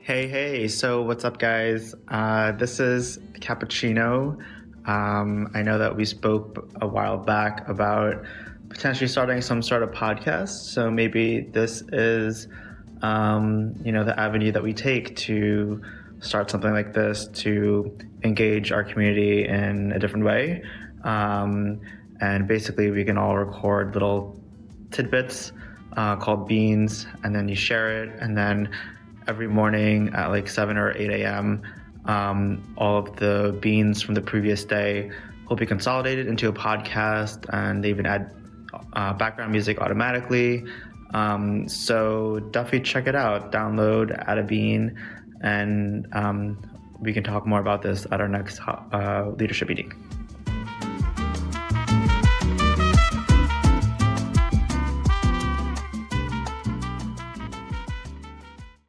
Hey, so what's up, guys? This is Cappuccino. I know that we spoke a while back about potentially starting some sort of podcast, so maybe this is, the avenue that we take to start something like this to engage our community in a different way. And basically, we can all record little tidbits called beans, and then you share it, and then every morning at like 7 or 8 a.m., all of the beans from the previous day will be consolidated into a podcast, and they even add background music automatically. So definitely check it out. Download, add a bean, and we can talk more about this at our next leadership meeting.